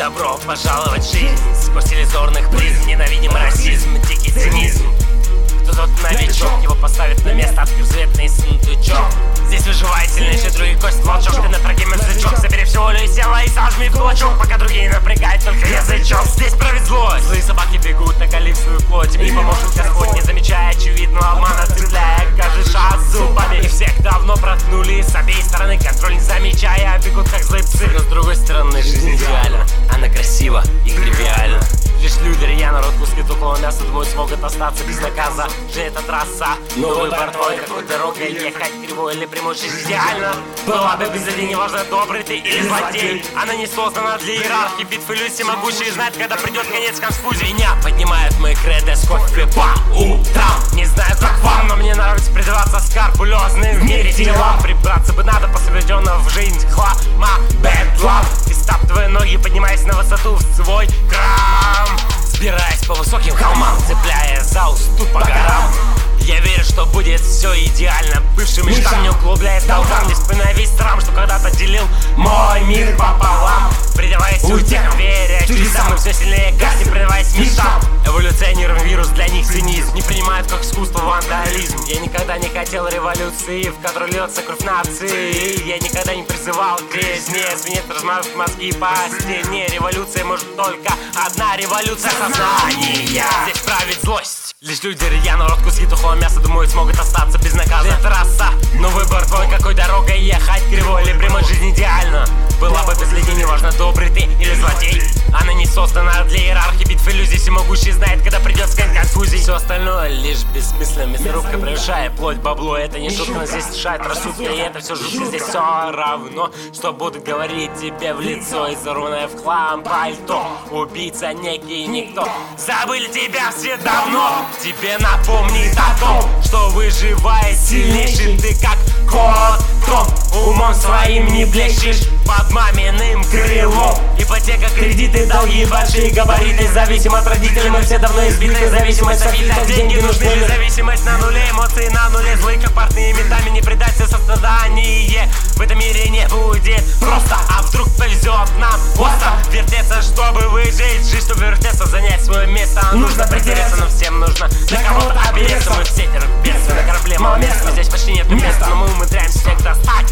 добро пожаловать в жизнь. Сквозь иллюзорных призм ненавидим расизм, дикий цинизм. Кто тот новичок, его поставит на место, открыв заветный сундучок. Здесь выживает сильнейший, другие кость волчок. Ты на троге мертвячок, собери всю волю и села и сожми в кулачок, пока другие напрягают только язычок. Здесь правит злость, злые собаки бегут, накалив свою плоть. Им поможет Господь, не замечая очевидного обмана, цепляя каждый шаг зубами. И всех давно проткнули с обеих стороны, контроль не замечая, бегут как злые псы. Но с другой стороны, жизнь идеальна, она красива и тривиальна. Лишь люди, я народ, куски тухлого мяса, думаю, смогут остаться без наказа. Же эта трасса, новый выбор твой, какой дорогой ехать, кривой или прямой, жизнь идеально. Была бы без людей, неважно, добрый ты или злодей. Она не создана для иерархии, битвы люди всемогущие знают, когда придет конец конфузии. Меня поднимают мои кредо с кофе по утрам. Не знаю, как вам, но мне нравится предаваться скарпулезным в мире делам. Прибраться бы надо после введенного в жизнь хлама, bad love. И стаптывая ноги, поднимаясь на высоту в свой крам. Сбираясь по высоким холмам, цепляя за уступ по горам. Я верю, что будет все идеально. Бывшим мечтам не углубляясь долгам, не вспоминая весь срам, что когда-то делил мой мир пополам. Предаваясь утехам, веря чудесам, мы все сильнее гаснем, предаваясь мечтам. Эволюционируем вирус, для них цинизм. Не принимают как искусство вандализм. Я никогда не хотел революции, в которой льется кровь нации. Я никогда не призывал к резне, свинец размазывает мозги по стене. Революция может только одна, революция сознания. Здесь правит злость. Лишь люди, рьяно рот, куски тухлого мяса, думают, смогут остаться без наказа. Это трасса, но выбор твой, какой дорогой ехать, кривой или прямой, жизнь идеальна. Была бы без людей, неважно, добрый ты или злодей. Она не создана для иерархии, битв иллюзий, всемогущий знает, когда придет скан конфузий. Все остальное лишь бессмысленно, мясорубка превышая плоть, бабло. Это не шутка, но здесь решает рассудка, и это все жутко. Здесь все равно, что будут говорить тебе в лицо. И зарванное в хлам пальто, убийца некий никто. Забыли тебя все давно. Тебе напомнит о том, что выживает сильнейший. Ты как кот, умом своим не блещешь под маминым крылом. Ипотека, кредиты, долги, большие габариты. Зависим от родителей, мы все давно избиты. Зависимость от фильтров, деньги нужны ли? Зависимость на нуле, эмоции на нуле. Злые как портные метами, не предаться сострадание. В этом мире не будет просто, а вдруг повезет нам остро. Вертеться, чтобы выжить, жизнь, чтобы вертеться, занять свое место. Нужно притереться, но всем нужно для кого-то опереться. Мы все терпетцы на корабле, мало места. Здесь почти нет места, но мы умудряемся всех достать.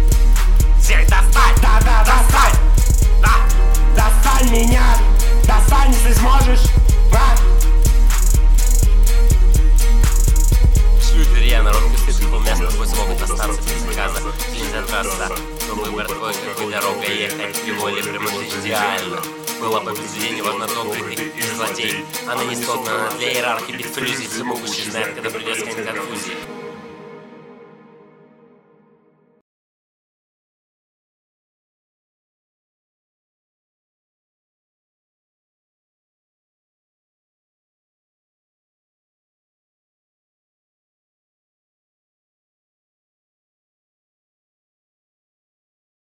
Всех достать, да, достать. Да, достань меня, достань, если сможешь, а? Люди, рьяно, народ, куски тухлого мяса, тобой смогут остаться без заказа. Жизнь за трасса, но выбор твой, какой дорогой ехать, кривой или прямой, жизнь идеально. Была бы без людей, неважно, добрый ты или злодей. Она не создана для иерархии, битв иллюзий, всемогущий знает, когда придет конфузии.